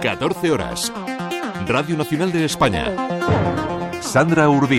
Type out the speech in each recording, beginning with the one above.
14 horas. Radio Nacional de España. Sandra Urbín.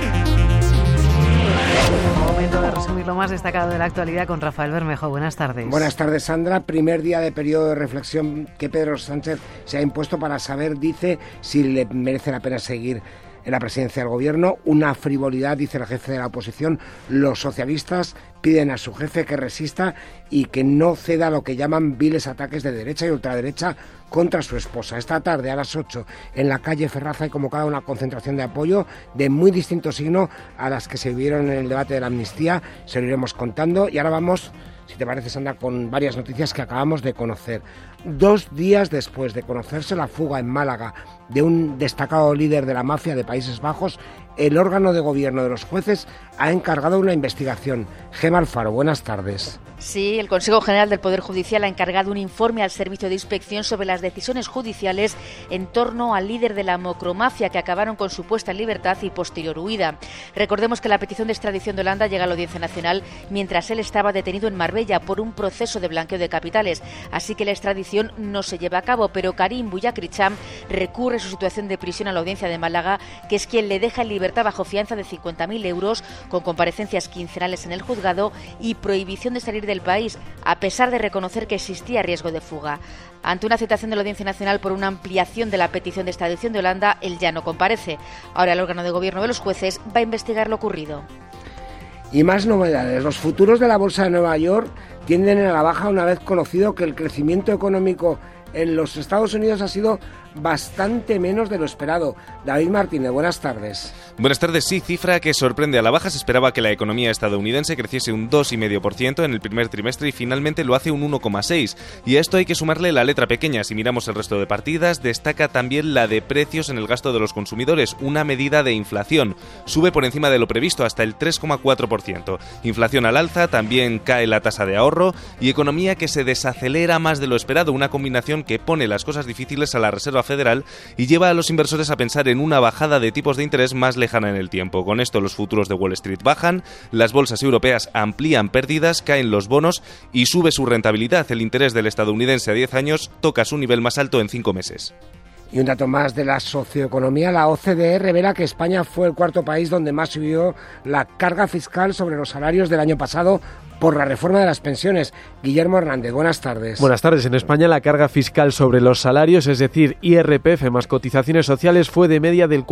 Momento de resumir lo más destacado de la actualidad con Rafael Bermejo. Buenas tardes. Buenas tardes, Sandra. Primer día de periodo de reflexión que Pedro Sánchez se ha impuesto para saber, dice, si le merece la pena seguir en la presidencia del gobierno. Una frivolidad, dice el jefe de la oposición. Los socialistas piden a su jefe que resista y que no ceda a lo que llaman viles ataques de derecha y ultraderecha contra su esposa. Esta tarde a las 8 en la calle Ferraza hay convocada una concentración de apoyo de muy distinto signo a las que se vivieron en el debate de la amnistía. Se lo iremos contando y ahora vamos, si te parece, Sandra, con varias noticias que acabamos de conocer. 2 días después de conocerse la fuga en Málaga de un destacado líder de la mafia de Países Bajos, el órgano de gobierno de los jueces ha encargado una investigación. Gemma Alfaro, buenas tardes. Sí, el Consejo General del Poder Judicial ha encargado un informe al Servicio de Inspección sobre las decisiones judiciales en torno al líder de la macromafia que acabaron con su puesta en libertad y posterior huida. Recordemos que la petición de extradición de Holanda llega a la Audiencia Nacional mientras él estaba detenido en Marbella por un proceso de blanqueo de capitales, así que la extradición no se lleva a cabo, pero Karim Bouyakrichan recurre su situación de prisión a la Audiencia de Málaga, que es quien le deja en libertad bajo fianza de 50.000 euros, con comparecencias quincenales en el juzgado y prohibición de salir del país, a pesar de reconocer que existía riesgo de fuga. Ante una citación de la Audiencia Nacional por una ampliación de la petición de extradición de Holanda, él ya no comparece. Ahora el órgano de gobierno de los jueces va a investigar lo ocurrido. Y más novedades. Los futuros de la Bolsa de Nueva York tienden a la baja una vez conocido que el crecimiento económico en los Estados Unidos ha sido bastante menos de lo esperado. David Martínez, buenas tardes. Buenas tardes, sí, cifra que sorprende a la baja. Se esperaba que la economía estadounidense creciese un 2,5% en el primer trimestre y finalmente lo hace un 1,6%. Y a esto hay que sumarle la letra pequeña. Si miramos el resto de partidas, destaca también la de precios en el gasto de los consumidores, una medida de inflación. Sube por encima de lo previsto hasta el 3,4%. Inflación al alza, también cae la tasa de ahorro y economía que se desacelera más de lo esperado, una combinación que pone las cosas difíciles a la Reserva Federal y lleva a los inversores a pensar en una bajada de tipos de interés más lejana en el tiempo. Con esto los futuros de Wall Street bajan, las bolsas europeas amplían pérdidas, caen los bonos y sube su rentabilidad. El interés del estadounidense a 10 años toca su nivel más alto en 5 meses. Y un dato más de la socioeconomía, la OCDE revela que España fue el cuarto país donde más subió la carga fiscal sobre los salarios del año pasado por la reforma de las pensiones. Guillermo Hernández, buenas tardes. Buenas tardes. En España la carga fiscal sobre los salarios, es decir, IRPF más cotizaciones sociales, fue de media del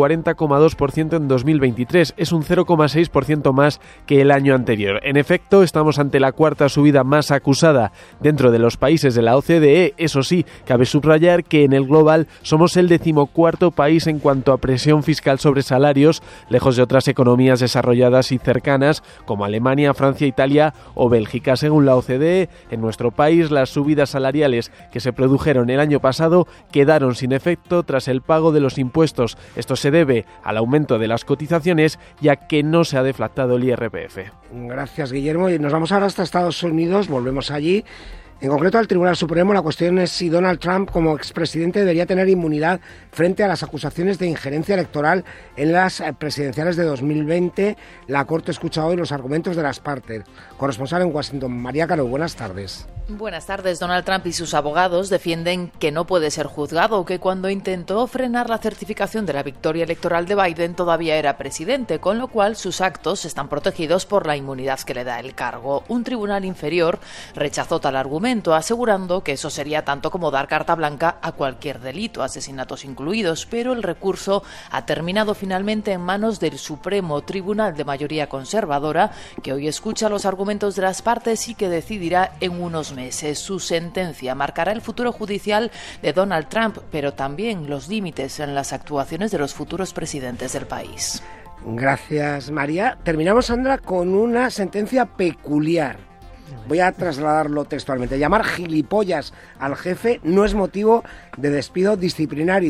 40,2% en 2023. Es un 0,6% más que el año anterior. En efecto, estamos ante la cuarta subida más acusada dentro de los países de la OCDE. Eso sí, cabe subrayar que en el global somos el 14º país en cuanto a presión fiscal sobre salarios, lejos de otras economías desarrolladas y cercanas como Alemania, Francia, Italia o Bélgica. Según la OCDE, en nuestro país las subidas salariales que se produjeron el año pasado quedaron sin efecto tras el pago de los impuestos. Esto se debe al aumento de las cotizaciones, ya que no se ha deflactado el IRPF. Gracias, Guillermo. Y nos vamos ahora hasta Estados Unidos, volvemos allí. En concreto, al Tribunal Supremo, la cuestión es si Donald Trump, como expresidente, debería tener inmunidad frente a las acusaciones de injerencia electoral en las presidenciales de 2020. La Corte escucha hoy los argumentos de las partes. Corresponsal en Washington, María Caro, buenas tardes. Buenas tardes. Donald Trump y sus abogados defienden que no puede ser juzgado, que cuando intentó frenar la certificación de la victoria electoral de Biden todavía era presidente, con lo cual sus actos están protegidos por la inmunidad que le da el cargo. Un tribunal inferior rechazó tal argumento, asegurando que eso sería tanto como dar carta blanca a cualquier delito, asesinatos incluidos, pero el recurso ha terminado finalmente en manos del Supremo Tribunal de mayoría conservadora, que hoy escucha los argumentos de las partes y que decidirá en unos meses. Su sentencia marcará el futuro judicial de Donald Trump, pero también los límites en las actuaciones de los futuros presidentes del país. Gracias, María. Terminamos, Sandra, con una sentencia peculiar. Voy a trasladarlo textualmente. Llamar gilipollas al jefe no es motivo de despido disciplinario.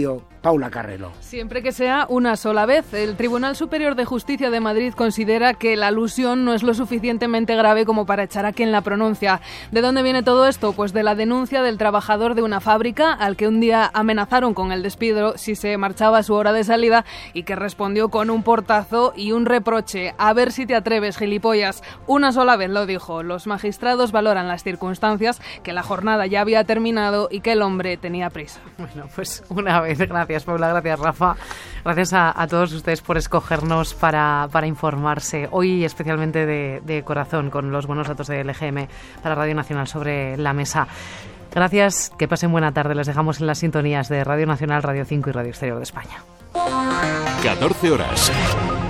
Paula Carrero. Siempre que sea una sola vez. El Tribunal Superior de Justicia de Madrid considera que la alusión no es lo suficientemente grave como para echar a quien la pronuncia. ¿De dónde viene todo esto? Pues de la denuncia del trabajador de una fábrica al que un día amenazaron con el despido si se marchaba a su hora de salida y que respondió con un portazo y un reproche. A ver si te atreves, gilipollas. Una sola vez lo dijo. Los magistrados valoran las circunstancias, que la jornada ya había terminado y que el hombre tenía prisa. Bueno, pues una vez. Gracias, Paula. Gracias, Rafa. Gracias a todos ustedes por escogernos para informarse. Hoy especialmente de corazón, con los buenos datos de LGM para Radio Nacional sobre la mesa. Gracias, que pasen buena tarde. Les dejamos en las sintonías de Radio Nacional, Radio 5 y Radio Exterior de España. 14 horas.